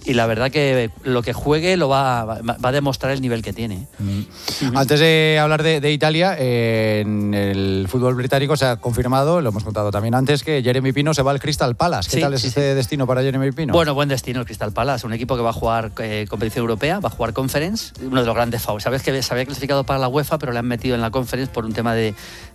y la verdad que lo que juegue lo va a demostrar el nivel que tiene. Antes de hablar de Italia, en el fútbol británico se ha confirmado, lo hemos contado también antes, que Jeremy Pino se va al Crystal Palace. ¿Qué tal es este destino para Jeremy Pino? Bueno, buen destino el Crystal Palace, un equipo que va a jugar competición europea, va a jugar Conference, uno de los grandes favoritos. Sabes que se había clasificado para la UEFA, pero le han metido en la Conference por un tema de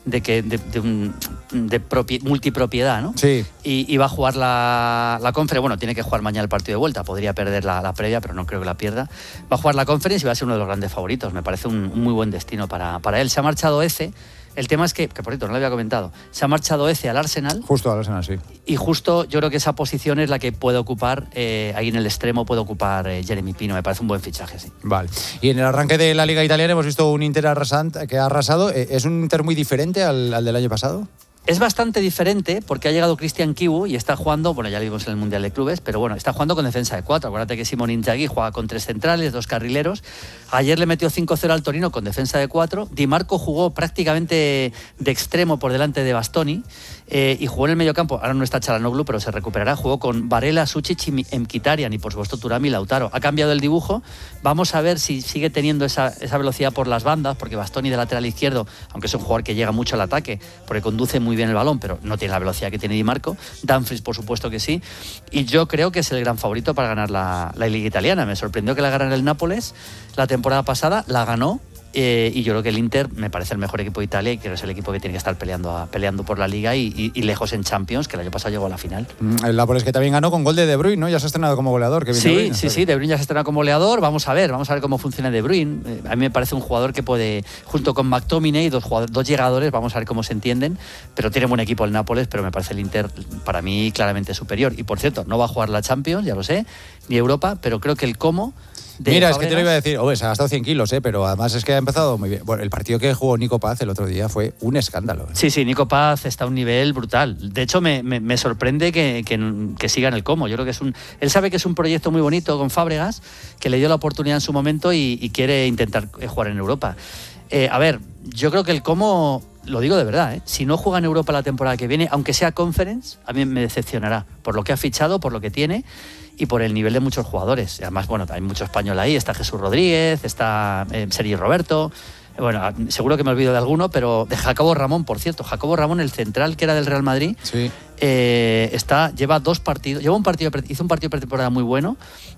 multipropiedad, ¿no? Sí. Y va a jugar la Conference. Bueno, tiene que jugar mañana el partido de vuelta, podría perder la previa, pero no creo que la pierda. Va a jugar la Conference y va a ser uno de los grandes favoritos. Me parece un muy buen destino para él. Se ha marchado Eze. El tema es que por cierto, no lo había comentado, se ha marchado Eze al Arsenal. Justo al Arsenal, sí. Y justo yo creo que esa posición es la que puede ocupar, ahí en el extremo puede ocupar Jeremy Pino. Me parece un buen fichaje, sí. Vale. Y en el arranque de la Liga Italiana hemos visto un Inter que ha arrasado. ¿Es un Inter muy diferente al del año pasado? Es bastante diferente porque ha llegado Christian Chivu y está jugando, bueno, ya lo vimos en el Mundial de Clubes, pero bueno, está jugando con defensa de 4. Acuérdate que Simone Inzaghi juega con 3 centrales, 2 carrileros. Ayer le metió 5-0 al Torino con defensa de 4. Di Marco jugó prácticamente de extremo por delante de Bastoni y jugó en el mediocampo. Ahora no está Çalhanoğlu, pero se recuperará. Jugó con Varela, Sučić y Mkhitaryan y por supuesto Thuram y Lautaro. Ha cambiado el dibujo. Vamos a ver si sigue teniendo esa velocidad por las bandas, porque Bastoni de lateral izquierdo, aunque es un jugador que llega mucho al ataque, porque conduce muy bien el balón, pero no tiene la velocidad que tiene Di Marco. Dumfries, por supuesto que sí. Y yo creo que es el gran favorito para ganar la Liga Italiana. Me sorprendió que la ganara el Nápoles la temporada pasada, la ganó. Y yo creo que el Inter me parece el mejor equipo de Italia y creo que es el equipo que tiene que estar peleando por la Liga y lejos en Champions, que el año pasado llegó a la final. El Nápoles que también ganó con gol de Bruyne, ¿no? Ya se ha estrenado como goleador. Sí, De Bruyne ya se ha estrenado como goleador. Vamos a ver cómo funciona De Bruyne. A mí me parece un jugador que puede, junto con McTominay, dos llegadores, vamos a ver cómo se entienden, pero tiene buen equipo el Nápoles, pero me parece el Inter para mí claramente superior. Y por cierto, no va a jugar la Champions, ya lo sé, ni Europa, pero creo que el cómo... Mira, es que te lo iba a decir, se ha gastado 100 kilos, pero además es que ha empezado muy bien. Bueno, el partido que jugó Nico Paz el otro día fue un escándalo. Sí, Nico Paz está a un nivel brutal. De hecho, me sorprende que siga en el Como. Yo creo que él sabe que es un proyecto muy bonito con Fábregas, que le dio la oportunidad en su momento y quiere intentar jugar en Europa. A ver, yo creo que el Como, lo digo de verdad, si no juega en Europa la temporada que viene, aunque sea Conference, a mí me decepcionará por lo que ha fichado, por lo que tiene y por el nivel de muchos jugadores. Además, bueno, hay mucho español ahí, está Jesús Rodríguez, está Sergi Roberto, bueno, seguro que me olvido de alguno, pero de Jacobo Ramón, por cierto, Jacobo Ramón, el central que era del Real Madrid, sí. Lleva 2 partidos, hizo un partido de pretemporada muy bueno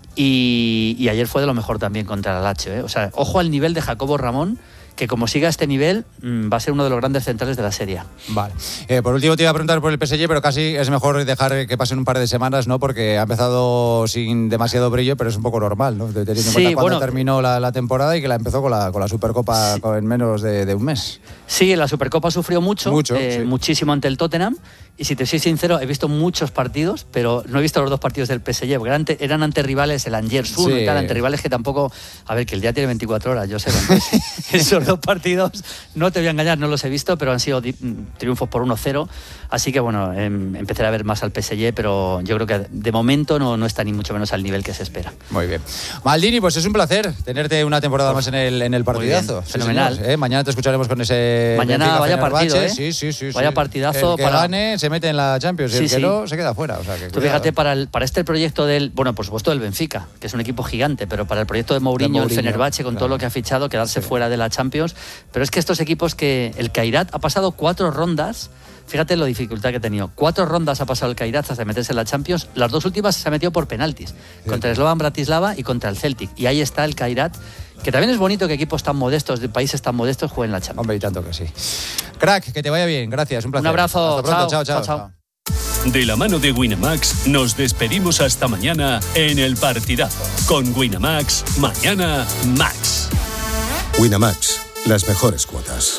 y ayer fue de lo mejor también contra el Lazio, O sea, ojo al nivel de Jacobo Ramón, que como siga a este nivel va a ser uno de los grandes centrales de la Serie. Vale. Por último te iba a preguntar por el PSG, pero casi es mejor dejar que pasen un par de semanas, ¿no? Porque ha empezado sin demasiado brillo, pero es un poco normal, ¿no? Teniendo en cuenta cuando terminó la temporada y que la empezó con la Supercopa en menos de un mes. Sí, la Supercopa sufrió muchísimo ante el Tottenham. Y si te soy sincero, he visto muchos partidos, pero no he visto los 2 partidos del PSG, porque eran ante rivales, el Angers 1 y tal, ante rivales que tampoco... A ver, que el día tiene 24 horas, yo sé. Esos 2 partidos, no te voy a engañar, no los he visto, pero han sido triunfos por 1-0. Así que bueno, empezaré a ver más al PSG, pero yo creo que de momento no está ni mucho menos al nivel que se espera. Muy bien. Maldini, pues es un placer tenerte una temporada más en el partidazo. Bien, fenomenal. Señor, mañana te escucharemos con ese... Mañana vaya partido, Sí. Vaya partidazo. El que gane se mete en la Champions y el que no se queda fuera. O sea, tú fíjate, para este proyecto por supuesto del Benfica, que es un equipo gigante, pero para el proyecto de Mourinho, el Fenerbahce, con todo lo que ha fichado, quedarse fuera de la Champions. Pero es que estos equipos que el Kairat ha pasado 4 rondas, fíjate la dificultad que ha tenido. 4 rondas ha pasado el Kairat hasta meterse en la Champions. Las 2 últimas se ha metido por penaltis, contra el Slovan Bratislava y contra el Celtic. Y ahí está el Kairat, que también es bonito que equipos tan modestos, de países tan modestos, jueguen la Champions. Hombre, y tanto que sí. Crack, que te vaya bien. Gracias, un placer. Un abrazo. Hasta pronto. Chao. De la mano de Winamax nos despedimos hasta mañana en el partidazo. Con Winamax, mañana Max. Winamax, las mejores cuotas.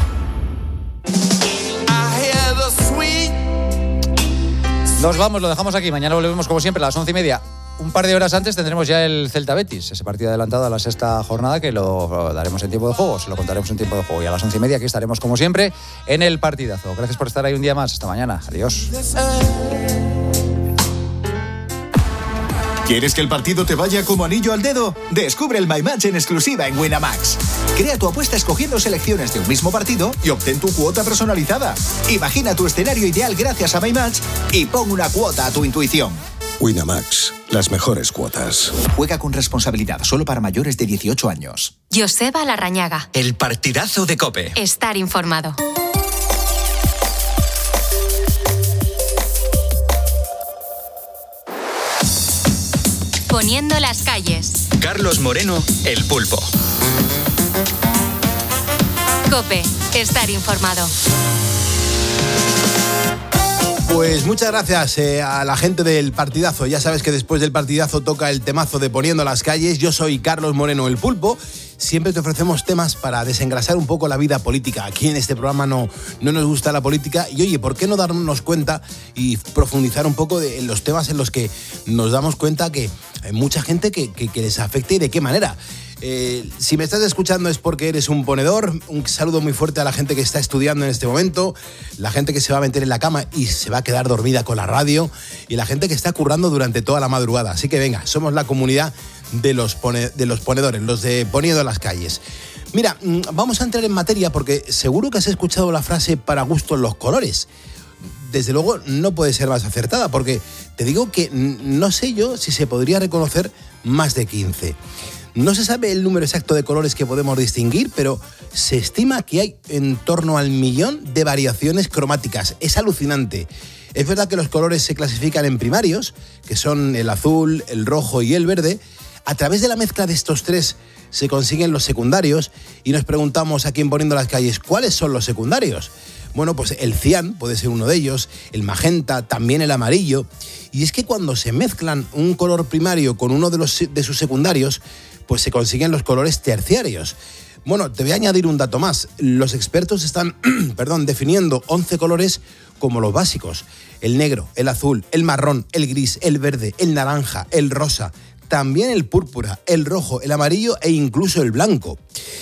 Nos vamos, lo dejamos aquí. Mañana volvemos como siempre a las 11:30. Un par de horas antes tendremos ya el Celta Betis, ese partido adelantado a la 6ª jornada que lo daremos en tiempo de juego, se lo contaremos en tiempo de juego. Y a las 11:30 aquí estaremos como siempre en el partidazo. Gracias por estar ahí un día más. Hasta mañana. Adiós. ¿Quieres que el partido te vaya como anillo al dedo? Descubre el My Match en exclusiva en Winamax. Crea tu apuesta escogiendo selecciones de un mismo partido y obtén tu cuota personalizada. Imagina tu escenario ideal gracias a My Match y pon una cuota a tu intuición. Winamax, las mejores cuotas. Juega con responsabilidad, solo para mayores de 18 años. Joseba Larrañaga. El partidazo de COPE. Estar informado. Poniendo las calles. Carlos Moreno, El Pulpo. COPE. Estar informado. Pues muchas gracias a la gente del partidazo. Ya sabes que después del partidazo toca el temazo de Poniendo las calles. Yo soy Carlos Moreno, El Pulpo. Siempre te ofrecemos temas para desengrasar un poco la vida política. Aquí en este programa no nos gusta la política. Y oye, ¿por qué no darnos cuenta y profundizar un poco en los temas en los que nos damos cuenta que hay mucha gente que les afecta y de qué manera? Si me estás escuchando es porque eres un ponedor. Un saludo muy fuerte a la gente que está estudiando en este momento, la gente que se va a meter en la cama y se va a quedar dormida con la radio, y la gente que está currando durante toda la madrugada. Así que venga, somos la comunidad de los ponedores, los de Poniendo las calles. Mira, vamos a entrar en materia porque seguro que has escuchado la frase para gustos los colores. Desde luego no puede ser más acertada, porque te digo que no sé yo si se podría reconocer más de 15. No se sabe el número exacto de colores que podemos distinguir, pero se estima que hay en torno al 1.000.000 de variaciones cromáticas. Es alucinante. Es verdad que los colores se clasifican en primarios, que son el azul, el rojo y el verde. A través de la mezcla de estos tres se consiguen los secundarios, y nos preguntamos aquí en Poniendo las calles, ¿cuáles son los secundarios? Bueno, pues el cian puede ser uno de ellos, el magenta, también el amarillo. Y es que cuando se mezclan un color primario con uno de sus secundarios, pues se consiguen los colores terciarios. Bueno, te voy a añadir un dato más. Los expertos están definiendo 11 colores como los básicos: el negro, el azul, el marrón, el gris, el verde, el naranja, el rosa, también el púrpura, el rojo, el amarillo e incluso el blanco.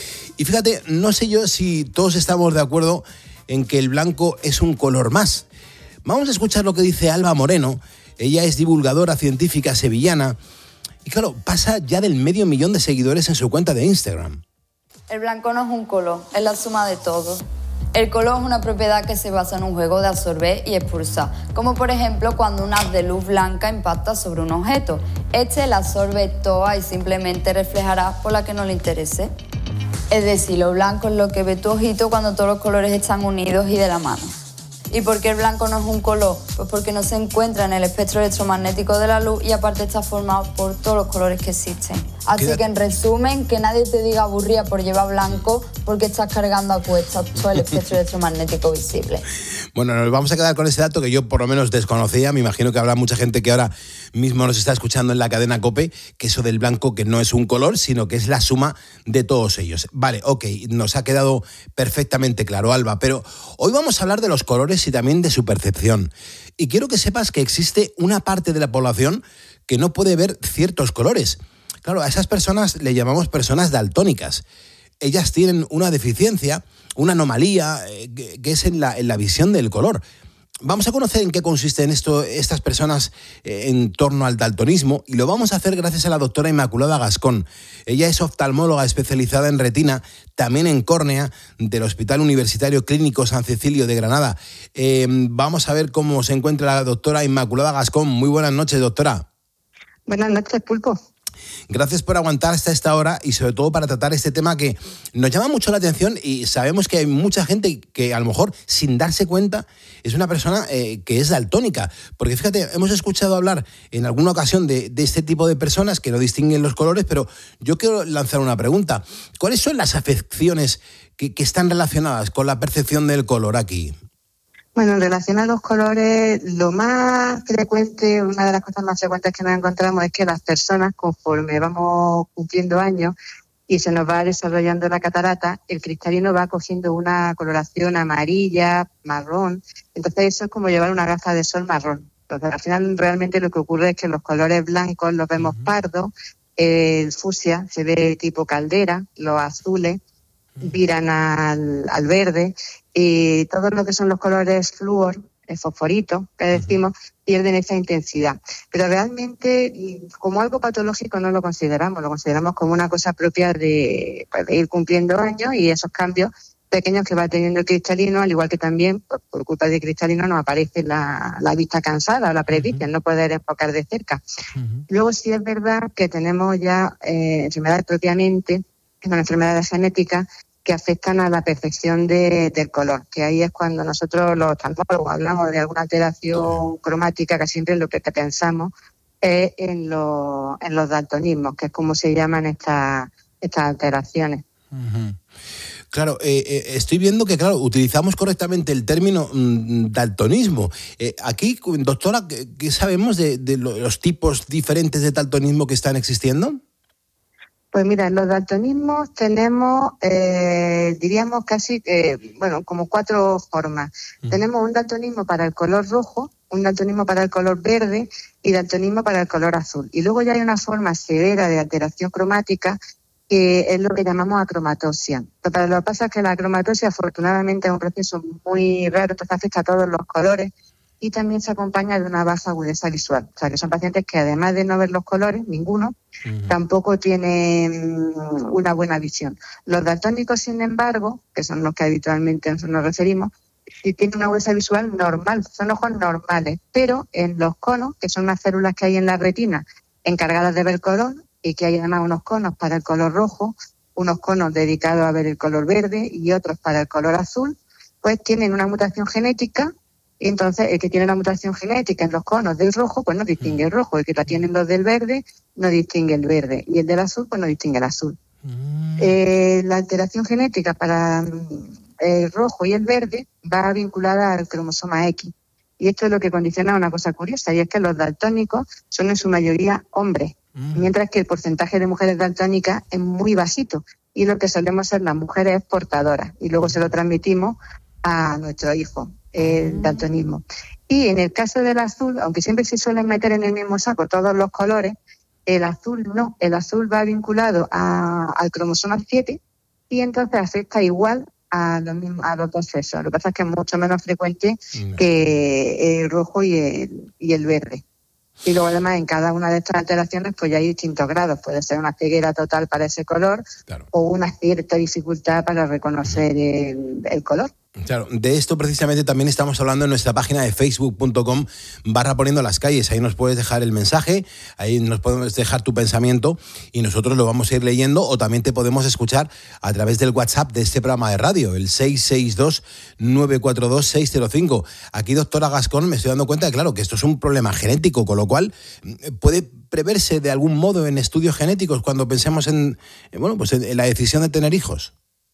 Y fíjate, no sé yo si todos estamos de acuerdo en que el blanco es un color más. Vamos a escuchar lo que dice Alba Moreno. Ella es divulgadora científica sevillana y claro, pasa ya del 500.000 de seguidores en su cuenta de Instagram. El blanco no es un color, es la suma de todo. El color es una propiedad que se basa en un juego de absorber y expulsar, como por ejemplo cuando un haz de luz blanca impacta sobre un objeto. Este la absorbe toda y simplemente reflejará por la que no le interese. Es decir, lo blanco es lo que ve tu ojito cuando todos los colores están unidos y de la mano. ¿Y por qué el blanco no es un color? Pues porque no se encuentra en el espectro electromagnético de la luz y aparte está formado por todos los colores que existen. Así que en resumen, que nadie te diga aburrida por llevar blanco porque estás cargando a cuestas todo el espectro electromagnético visible. Bueno, nos vamos a quedar con ese dato que yo por lo menos desconocía. Me imagino que habrá mucha gente que ahora mismo nos está escuchando en la cadena COPE, que eso del blanco que no es un color, sino que es la suma de todos ellos. Vale, ok, nos ha quedado perfectamente claro, Alba, pero hoy vamos a hablar de los colores y también de su percepción. Y quiero que sepas que existe una parte de la población que no puede ver ciertos colores. Claro, a esas personas le llamamos personas daltónicas. Ellas tienen una deficiencia, una anomalía que es en la visión del color. Vamos a conocer en qué consisten estas personas en torno al daltonismo, y lo vamos a hacer gracias a la doctora Inmaculada Gascón. Ella es oftalmóloga especializada en retina, también en córnea, del Hospital Universitario Clínico San Cecilio de Granada. Vamos a ver cómo se encuentra la doctora Inmaculada Gascón. Muy buenas noches, doctora. Buenas noches, Pulpo. Gracias por aguantar hasta esta hora y sobre todo para tratar este tema que nos llama mucho la atención, y sabemos que hay mucha gente que a lo mejor sin darse cuenta es una persona que es daltónica. Porque fíjate, hemos escuchado hablar en alguna ocasión de este tipo de personas que no distinguen los colores, pero yo quiero lanzar una pregunta. ¿Cuáles son las afecciones que están relacionadas con la percepción del color aquí? Bueno, en relación a los colores, lo más frecuente, una de las cosas más frecuentes que nos encontramos es que las personas, conforme vamos cumpliendo años y se nos va desarrollando la catarata, el cristalino va cogiendo una coloración amarilla, marrón. Entonces eso es como llevar una gafa de sol marrón. Entonces al final realmente lo que ocurre es que los colores blancos los vemos pardos, el fucsia se ve tipo caldera, los azules viran al verde, y todo lo que son los colores flúor, el fosforito, que decimos, pierden esa intensidad. Pero realmente, como algo patológico no lo consideramos como una cosa propia de ir cumpliendo años, y esos cambios pequeños que va teniendo el cristalino, al igual que también por culpa del cristalino nos aparece la vista cansada o la presbicia, no poder enfocar de cerca. Luego sí es verdad que tenemos ya enfermedades propiamente, que son enfermedades genéticas que afectan a la percepción del color, que ahí es cuando nosotros los oftalmólogos hablamos de alguna alteración cromática, que siempre lo que pensamos es en los daltonismos, que es como se llaman estas alteraciones. Claro, estoy viendo que, claro, utilizamos correctamente el término daltonismo. Aquí, doctora, ¿qué sabemos de los tipos diferentes de daltonismo que están existiendo? Pues mira, en los daltonismos tenemos, diríamos casi, como 4 formas. Tenemos un daltonismo para el color rojo, un daltonismo para el color verde y daltonismo para el color azul. Y luego ya hay una forma severa de alteración cromática que es lo que llamamos acromatopsia. Pero lo que pasa es que la acromatopsia afortunadamente es un proceso muy raro, entonces afecta a todos los colores y también se acompaña de una baja agudeza visual. O sea, que son pacientes que además de no ver los colores, ninguno, tampoco tienen una buena visión. Los daltónicos, sin embargo, que son los que habitualmente nos referimos, sí tienen una agudeza visual normal, son ojos normales, pero en los conos, que son unas células que hay en la retina encargadas de ver color, y que hay además unos conos para el color rojo, unos conos dedicados a ver el color verde y otros para el color azul, pues tienen una mutación genética, y entonces el que tiene la mutación genética en los conos del rojo, pues no distingue el rojo, el que la tienen los del verde no distingue el verde, y el del azul, pues no distingue el azul. La alteración genética para el rojo y el verde va vinculada al cromosoma X, y esto es lo que condiciona una cosa curiosa, y es que los daltónicos son en su mayoría hombres, mientras que el porcentaje de mujeres daltónicas es muy bajito y lo que solemos ser las mujeres es portadoras y luego se lo transmitimos a nuestro hijo, el daltonismo. Y en el caso del azul, aunque siempre se suelen meter en el mismo saco todos los colores, el azul no, el azul va vinculado al cromosoma 7 y entonces afecta igual a los dos sexos. Lo que pasa es que es mucho menos frecuente que el rojo y el verde. Y luego además en cada una de estas alteraciones pues ya hay distintos grados. Puede ser una ceguera total para ese color, claro, o una cierta dificultad para reconocer el color. Claro, de esto precisamente también estamos hablando en nuestra página de facebook.com/poniendo las calles. Ahí nos puedes dejar el mensaje, ahí nos podemos dejar tu pensamiento y nosotros lo vamos a ir leyendo, o también te podemos escuchar a través del WhatsApp de este programa de radio, el 662-942-605. Aquí, doctora Gascón, me estoy dando cuenta de, claro, que esto es un problema genético, con lo cual puede preverse de algún modo en estudios genéticos cuando pensemos en la decisión de tener hijos.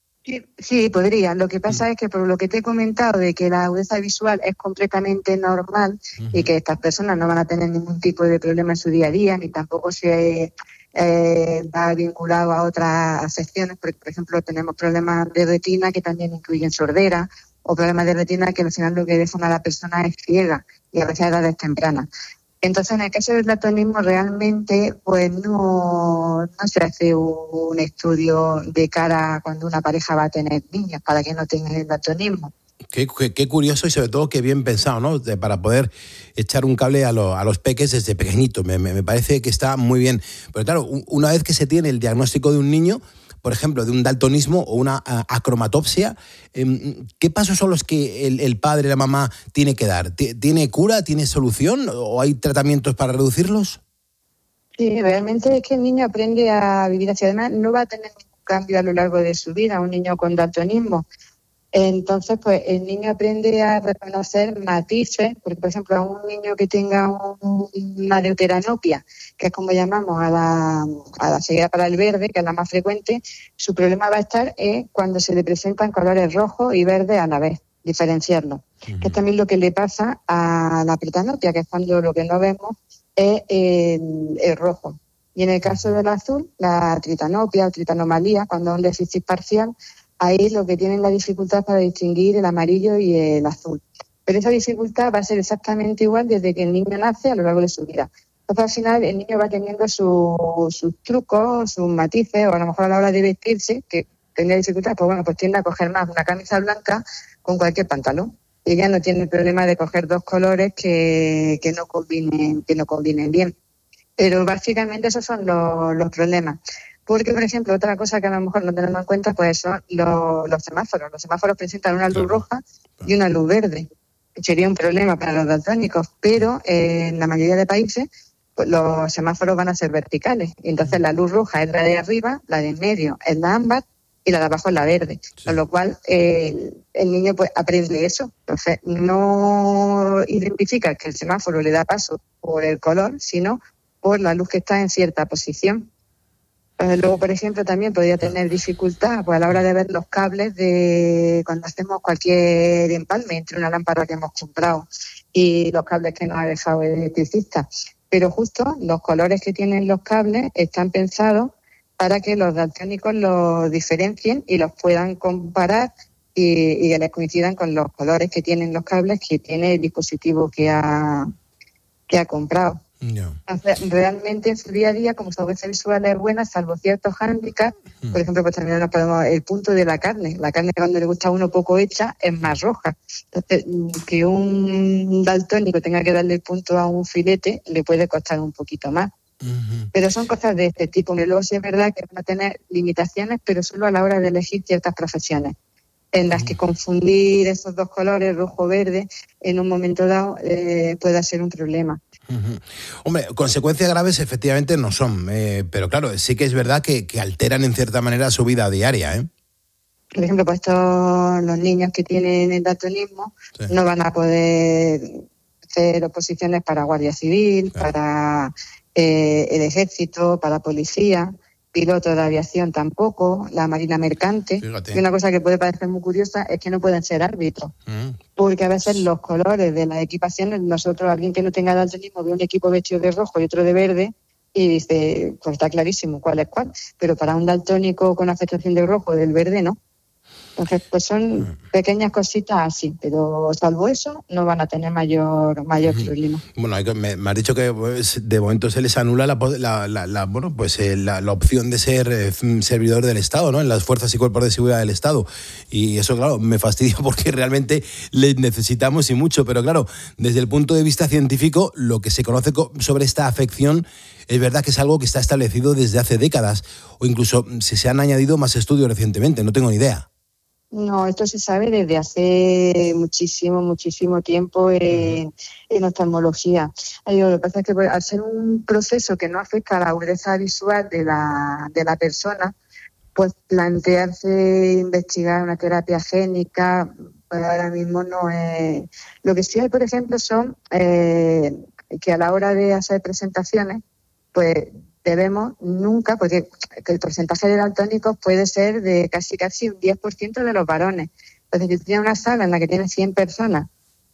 Sí, podría. Lo que pasa es que por lo que te he comentado de que la agudeza visual es completamente normal y que estas personas no van a tener ningún tipo de problema en su día a día, ni tampoco se va vinculado a otras afecciones, porque por ejemplo tenemos problemas de retina que también incluyen sordera, o problemas de retina que al final lo que dejan a la persona es ciega y a veces a edades tempranas. Entonces, en el caso del daltonismo, realmente pues no se hace un estudio de cara a cuando una pareja va a tener niños para que no tengan el daltonismo. Qué curioso y sobre todo qué bien pensado, ¿no? Para poder echar un cable a los peques desde pequeñito. Me parece que está muy bien. Pero claro, una vez que se tiene el diagnóstico de un niño, por ejemplo, de un daltonismo o una acromatopsia, ¿qué pasos son los que el padre, la mamá tiene que dar? ¿Tiene cura, tiene solución o hay tratamientos para reducirlos? Sí, realmente es que el niño aprende a vivir así. Además, no va a tener ningún cambio a lo largo de su vida, un niño con daltonismo. Entonces, pues el niño aprende a reconocer matices, porque por ejemplo, a un niño que tenga una deuteranopia, que es como llamamos a la ceguera para el verde, que es la más frecuente, su problema va a estar cuando se le presentan colores rojos y verdes a la vez, diferenciarlos. Que es también lo que le pasa a la pretanopia, que es cuando lo que no vemos es el rojo. Y en el caso del azul, la tritanopia o tritanomalía, cuando es un déficit parcial, ahí lo que tienen la dificultad para distinguir el amarillo y el azul. Pero esa dificultad va a ser exactamente igual desde que el niño nace a lo largo de su vida. Entonces, al final, el niño va teniendo sus trucos, sus matices, o a lo mejor a la hora de vestirse, que tendría dificultad, pues tiende a coger más una camisa blanca con cualquier pantalón. Y ella no tiene el problema de coger dos colores que no combinen bien. Pero básicamente esos son los problemas. Porque, por ejemplo, otra cosa que a lo mejor no tenemos en cuenta pues son los semáforos. Los semáforos presentan una luz roja y una luz verde. Sería un problema para los daltónicos, pero en la mayoría de países pues, los semáforos van a ser verticales. Y entonces la luz roja es la de arriba, la de en medio es la ámbar y la de abajo es la verde. Con lo cual el niño pues aprende eso. Entonces no identifica que el semáforo le da paso por el color, sino por la luz que está en cierta posición. Luego, por ejemplo, también podría tener dificultad pues, a la hora de ver los cables de cuando hacemos cualquier empalme entre una lámpara que hemos comprado y los cables que nos ha dejado el electricista. Pero justo los colores que tienen los cables están pensados para que los daltónicos los diferencien y los puedan comparar y que les coincidan con los colores que tienen los cables que tiene el dispositivo que ha comprado. No. Realmente en su día a día, como su audiencia visual es buena, salvo ciertos hándicaps, por ejemplo, pues también nos podemos el punto de la carne. La carne cuando le gusta a uno poco hecha es más roja. Entonces, que un daltónico tenga que darle el punto a un filete le puede costar un poquito más. Pero son cosas de este tipo. Y luego sí es verdad que van a tener limitaciones, pero solo a la hora de elegir ciertas profesiones, en las que confundir esos dos colores, rojo-verde, en un momento dado puede ser un problema. Hombre, consecuencias graves efectivamente no son, pero claro, sí que es verdad que alteran en cierta manera su vida diaria, Por ejemplo, pues los niños que tienen el daltonismo no van a poder hacer oposiciones para Guardia Civil, para el Ejército, para Policía, piloto de aviación tampoco, la Marina Mercante. Fíjate. Y una cosa que puede parecer muy curiosa es que no pueden ser árbitros, porque a veces los colores de las equipaciones, nosotros, alguien que no tenga daltonismo, ve un equipo vestido de rojo y otro de verde y dice, pues está clarísimo cuál es cuál, pero para un daltónico con afectación de rojo o del verde no. Entonces, pues son pequeñas cositas así, pero salvo eso, no van a tener mayor problema. Bueno, me has dicho que pues, de momento se les anula la opción de ser servidor del Estado, ¿no? En las fuerzas y cuerpos de seguridad del Estado. Y eso, claro, me fastidia porque realmente les necesitamos y mucho. Pero claro, desde el punto de vista científico, lo que se conoce sobre esta afección es verdad que es algo que está establecido desde hace décadas, o incluso se han añadido más estudios recientemente, no tengo ni idea. No, esto se sabe desde hace muchísimo tiempo en oftalmología. Lo que pasa es que al ser un proceso que no afecta a la agudeza visual de la persona, pues plantearse investigar una terapia génica, pues ahora mismo no es. Lo que sí hay, por ejemplo, son que a la hora de hacer presentaciones, pues debemos nunca, porque el porcentaje de daltónicos puede ser de casi un 10% de los varones. Entonces, si tienes una sala en la que tienes 100 personas,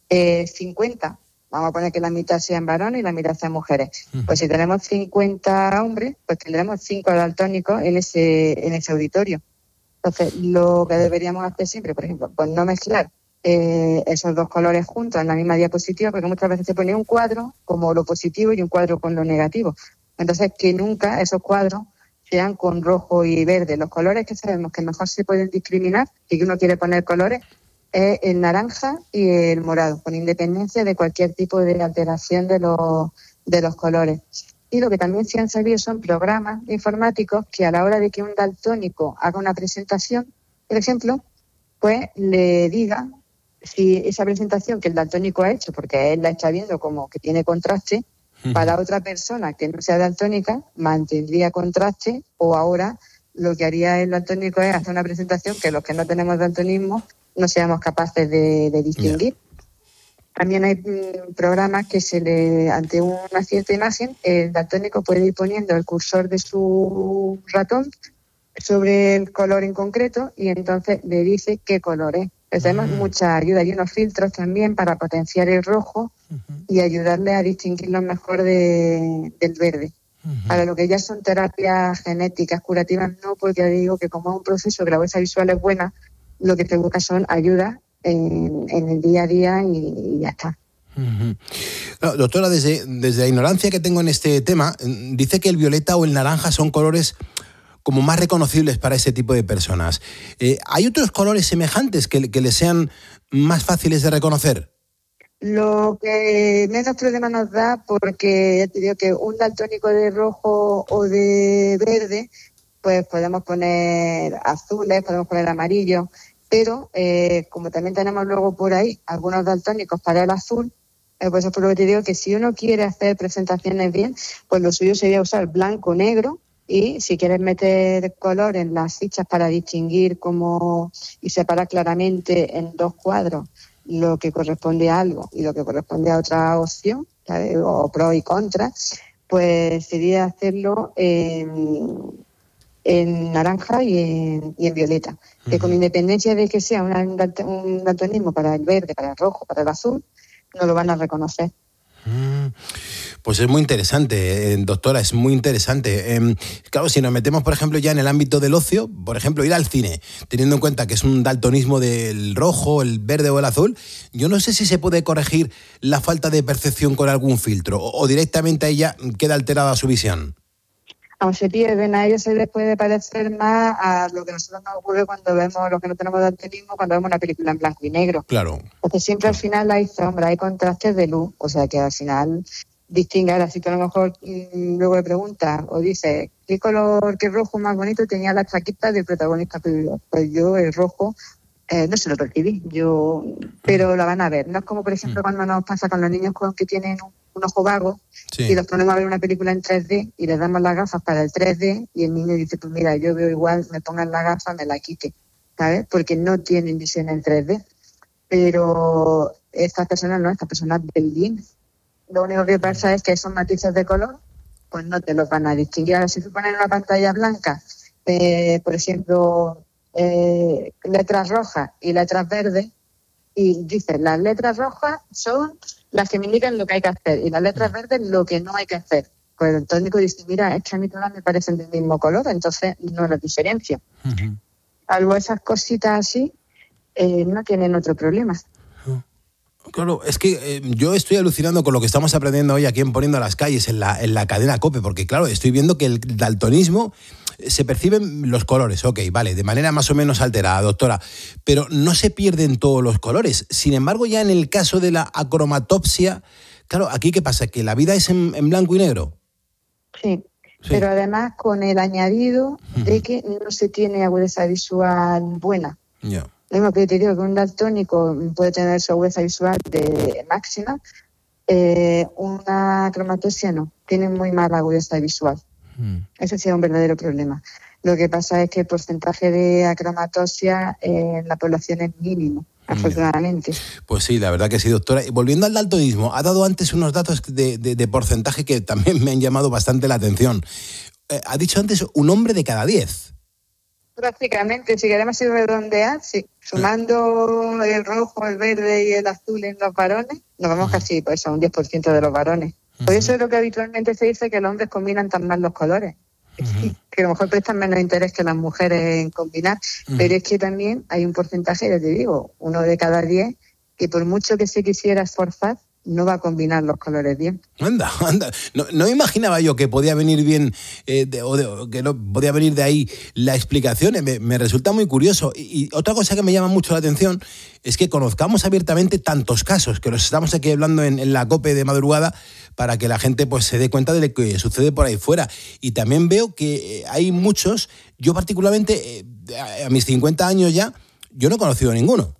50, vamos a poner que la mitad sean varones y la mitad sean mujeres. Pues si tenemos 50 hombres, pues tendremos 5 daltónicos en ese auditorio. Entonces, lo que deberíamos hacer siempre, por ejemplo, pues no mezclar esos dos colores juntos en la misma diapositiva, porque muchas veces se pone un cuadro como lo positivo y un cuadro con lo negativo. Entonces, que nunca esos cuadros sean con rojo y verde. Los colores que sabemos que mejor se pueden discriminar, si uno quiere poner colores, es el naranja y el morado, con independencia de cualquier tipo de alteración de los colores. Y lo que también se han sabido son programas informáticos que a la hora de que un daltónico haga una presentación, por ejemplo, pues le diga si esa presentación que el daltónico ha hecho, porque él la está viendo como que tiene contraste, para otra persona que no sea daltónica mantendría contraste, o ahora lo que haría el daltónico es hacer una presentación que los que no tenemos daltonismo no seamos capaces de distinguir. También hay programas que ante una cierta imagen, el daltónico puede ir poniendo el cursor de su ratón sobre el color en concreto y entonces le dice qué color es. Tenemos mucha ayuda y unos filtros también para potenciar el rojo y ayudarle a distinguirlo mejor del verde. Para lo que ya son terapias genéticas curativas, no, porque digo que como es un proceso que la agudeza visual es buena, lo que te busca son ayudas en el día a día y ya está. No, doctora, desde la ignorancia que tengo en este tema, dice que el violeta o el naranja son colores como más reconocibles para ese tipo de personas. ¿Hay otros colores semejantes que les sean más fáciles de reconocer? Lo que menos problema nos da, porque ya te digo que un daltónico de rojo o de verde pues podemos poner azules, podemos poner amarillos, pero como también tenemos luego por ahí algunos daltónicos para el azul, pues es por lo que te digo que si uno quiere hacer presentaciones bien, pues lo suyo sería usar blanco, negro, y si quieres meter color en las fichas para distinguir y separar claramente en 2 cuadros lo que corresponde a algo y lo que corresponde a otra opción, ¿sabes? O pro y contra, pues sería hacerlo en naranja y en violeta. Que con independencia de que sea un daltonismo para el verde, para el rojo, para el azul, no lo van a reconocer. Pues es muy interesante, doctora, es muy interesante. Claro, si nos metemos, por ejemplo, ya en el ámbito del ocio, por ejemplo, ir al cine, teniendo en cuenta que es un daltonismo del rojo, el verde o el azul, yo no sé si se puede corregir la falta de percepción con algún filtro o directamente a ella queda alterada su visión. Aún se pierden, a ellos se les puede parecer más a lo que a nosotros nos ocurre cuando vemos, los que no tenemos daltonismo, cuando vemos una película en blanco y negro. Claro. Porque siempre al final hay sombra, hay contrastes de luz, o sea que al final distingue. Ahora, si tú a lo mejor luego le preguntas o dices, ¿qué color, qué rojo más bonito tenía la chaqueta del protagonista? Pues yo el rojo no se lo percibí, pero lo van a ver. No es como, por ejemplo, cuando nos pasa con los niños que tienen un ojo vago, sí, y los ponemos a ver una película en 3D y les damos las gafas para el 3D y el niño dice, pues mira, yo veo igual, me pongan la gafa, me la quite, ¿sabes? Porque no tienen visión en 3D. Pero estas personas ven bien. Lo único que pasa es que esos matices de color, pues no te los van a distinguir. Ahora, si tú pones una pantalla blanca, por ejemplo, letras rojas y letras verdes, y dices, las letras rojas son las que me indican lo que hay que hacer y las letras verdes lo que no hay que hacer. Pues el técnico dice, mira, es que a mí todas me parecen del mismo color, entonces no las diferencio. Salvo esas cositas así, no tienen otro problema. Claro, es que yo estoy alucinando con lo que estamos aprendiendo hoy aquí en Poniendo las Calles, en la cadena COPE, porque claro, estoy viendo que el daltonismo se perciben los colores, ok, vale, de manera más o menos alterada, doctora, pero no se pierden todos los colores. Sin embargo, ya en el caso de la acromatopsia, claro, aquí ¿qué pasa? ¿Que la vida es en blanco y negro? Sí, pero además con el añadido de que no se tiene agudeza visual buena. Ya. Lo mismo que te digo, que un daltónico puede tener su agudeza visual de máxima, una acromatopsia no, tiene muy mala agudeza visual. Ese sí es un verdadero problema. Lo que pasa es que el porcentaje de acromatopsia en la población es mínimo, afortunadamente. Pues sí, la verdad que sí, doctora. Y volviendo al daltonismo, ha dado antes unos datos de porcentaje que también me han llamado bastante la atención. Ha dicho antes 1 hombre de cada 10. Prácticamente, si queremos ir redondear, sí. Sumando el rojo, el verde y el azul en los varones, nos vamos casi pues, a un 10% de los varones. Por eso es lo que habitualmente se dice que los hombres combinan tan mal los colores. Que a lo mejor prestan menos interés que las mujeres en combinar, pero es que también hay un porcentaje, ya te digo, 1 de cada 10, que por mucho que se quisiera esforzar, no va a combinar los colores bien. Anda. No imaginaba yo que podía venir bien, que no podía venir de ahí la explicación. Me resulta muy curioso. Y otra cosa que me llama mucho la atención es que conozcamos abiertamente tantos casos, que los estamos aquí hablando en la COPE de madrugada, para que la gente pues se dé cuenta de lo que sucede por ahí fuera. Y también veo que hay muchos, yo particularmente, a mis 50 años ya, yo no he conocido ninguno.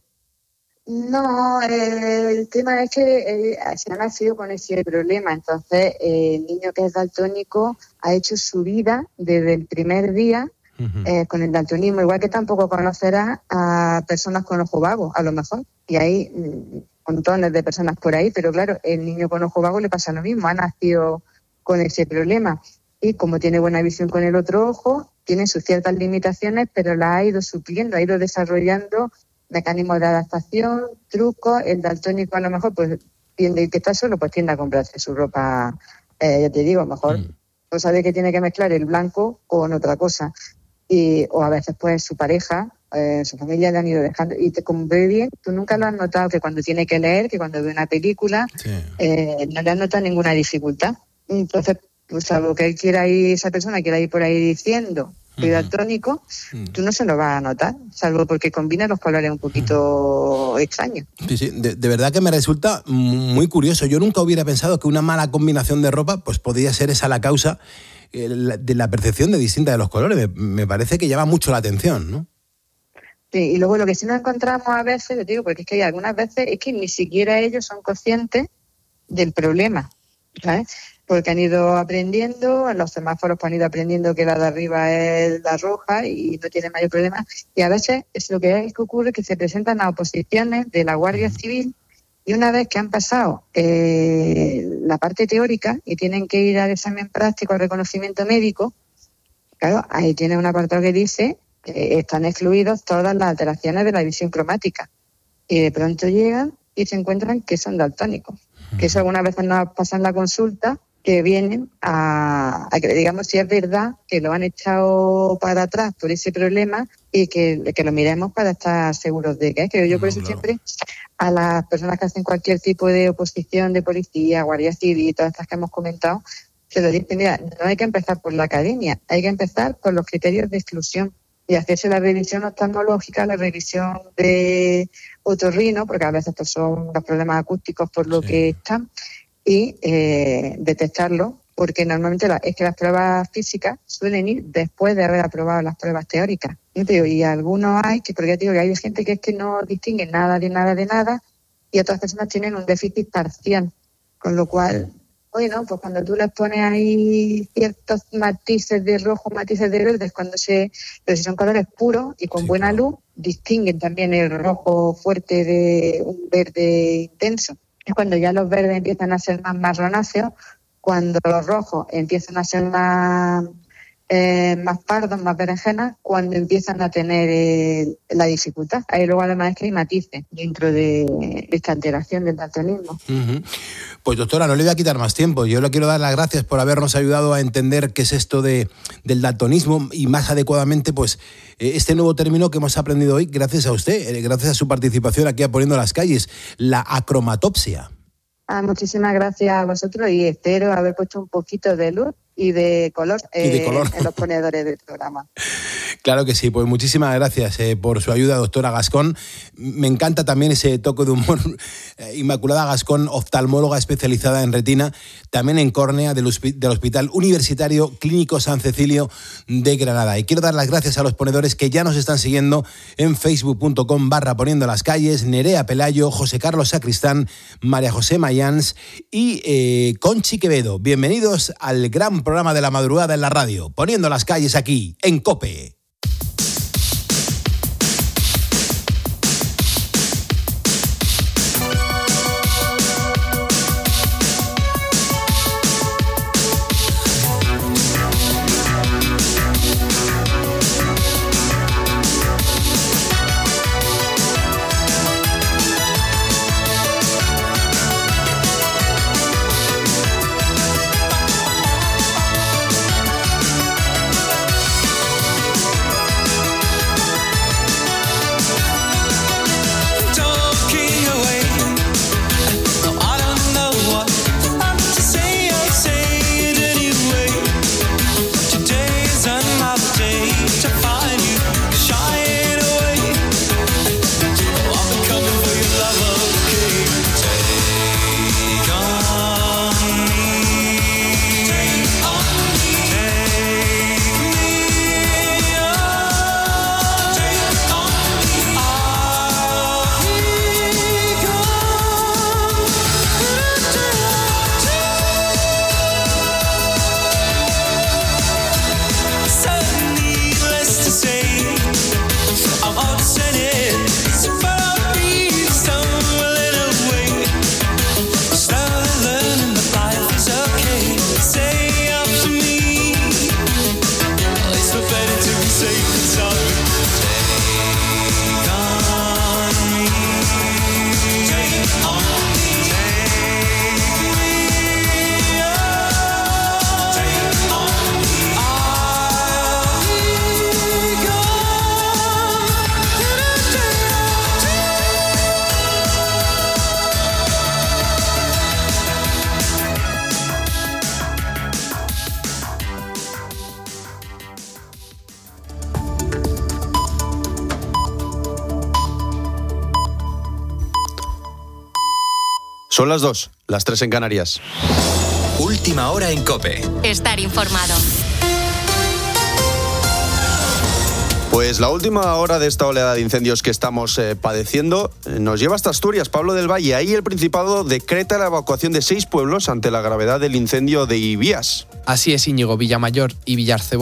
No, el tema es que se ha nacido con ese problema. Entonces, el niño que es daltónico ha hecho su vida desde el primer día con el daltonismo. Igual que tampoco conocerá a personas con ojo vago, a lo mejor. Y hay montones de personas por ahí, pero claro, el niño con ojo vago le pasa lo mismo. Ha nacido con ese problema. Y como tiene buena visión con el otro ojo, tiene sus ciertas limitaciones, pero las ha ido supliendo, ha ido desarrollando mecanismos de adaptación, trucos. El daltónico a lo mejor pues tiende, que está solo, pues tiende a comprarse su ropa, ya te digo, a lo mejor pues sabe que tiene que mezclar el blanco con otra cosa, o a veces pues su pareja, su familia le han ido dejando, y como ve bien, tú nunca lo has notado, que cuando tiene que leer, que cuando ve una película, no le has notado ninguna dificultad. Entonces, pues salvo que él quiera ir, esa persona quiera ir por ahí diciendo daltónico, tú no se lo vas a notar, salvo porque combina los colores un poquito extraños. Sí, de verdad que me resulta muy curioso. Yo nunca hubiera pensado que una mala combinación de ropa pues podría ser esa la causa de la percepción de distinta de los colores. Me parece que llama mucho la atención, ¿no? Sí, y luego lo que sí nos encontramos a veces, te digo, porque es que hay algunas veces es que ni siquiera ellos son conscientes del problema, ¿sabes? Porque han ido aprendiendo, en los semáforos han ido aprendiendo que la de arriba es la roja y no tiene mayor problema. Y a veces es lo que ocurre, que se presentan a oposiciones de la Guardia Civil y una vez que han pasado la parte teórica y tienen que ir al examen práctico, al reconocimiento médico, claro, ahí tiene un apartado que dice que están excluidos todas las alteraciones de la visión cromática. Y de pronto llegan y se encuentran que son daltónicos. Que eso algunas veces nos pasa en la consulta, que vienen a que digamos si es verdad que lo han echado para atrás por ese problema y que lo miremos para estar seguros de que es. Que yo por eso siempre a las personas que hacen cualquier tipo de oposición de policía, Guardia Civil y todas estas que hemos comentado, se lo dicen, mira, no hay que empezar por la academia, hay que empezar por los criterios de exclusión y hacerse la revisión oftalmológica, la revisión de otorrino, porque a veces estos son los problemas acústicos por lo que están, y detectarlo, porque normalmente es que las pruebas físicas suelen ir después de haber aprobado las pruebas teóricas. Y algunos hay, que porque ya digo que hay gente que es que no distingue nada de nada, y otras personas tienen un déficit parcial, con lo cual, bueno, pues cuando tú les pones ahí ciertos matices de rojo, matices de verde, pero si son colores puros y con buena luz, distinguen también el rojo fuerte de un verde intenso. Es cuando ya los verdes empiezan a ser más marronáceos, cuando los rojos empiezan a ser más pardos, más berenjenas, cuando empiezan a tener la dificultad. Ahí luego además es que hay matices dentro de esta alteración del daltonismo. Uh-huh. Pues doctora, no le voy a quitar más tiempo. Yo le quiero dar las gracias por habernos ayudado a entender qué es esto del daltonismo y más adecuadamente pues este nuevo término que hemos aprendido hoy gracias a usted, gracias a su participación aquí a Poniendo las Calles, la acromatopsia. Muchísimas gracias a vosotros y espero haber puesto un poquito de luz y de color, en los ponedores del programa. Claro que sí, pues muchísimas gracias por su ayuda, doctora Gascón. Me encanta también ese toque de humor. Inmaculada Gascón, oftalmóloga especializada en retina, también en córnea del Hospital Universitario Clínico San Cecilio de Granada. Y quiero dar las gracias a los ponedores que ya nos están siguiendo en facebook.com/Poniendo las Calles, Nerea Pelayo, José Carlos Sacristán, María José Mayans y Conchi Quevedo. Bienvenidos al gran programa de la madrugada en la radio, Poniendo las Calles aquí, en COPE. Son las 2, las 3 en Canarias. Última hora en COPE. Estar informado. Pues la última hora de esta oleada de incendios que estamos padeciendo nos lleva hasta Asturias, Pablo del Valle. Ahí el Principado decreta la evacuación de 6 pueblos ante la gravedad del incendio de Ibías. Así es, Íñigo. Villamayor y Villarcebú